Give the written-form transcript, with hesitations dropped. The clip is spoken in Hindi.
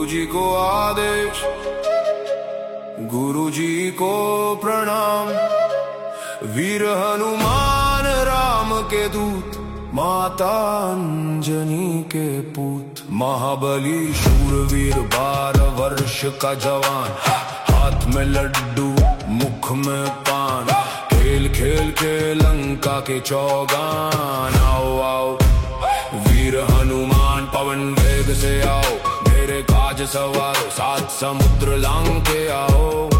जी को आदेश, गुरु जी को प्रणाम। वीर हनुमान राम के दूत, माता अंजनी के पूत। महाबली शूरवीर 12 वर्ष का जवान, हाथ में लड्डू मुख में पान। खेल खेल के लंका के चौगान। आओ आओ वीर हनुमान, पवन वेग से आओ। मेरे काज सवारो, 7 समुद्र लांग के आओ।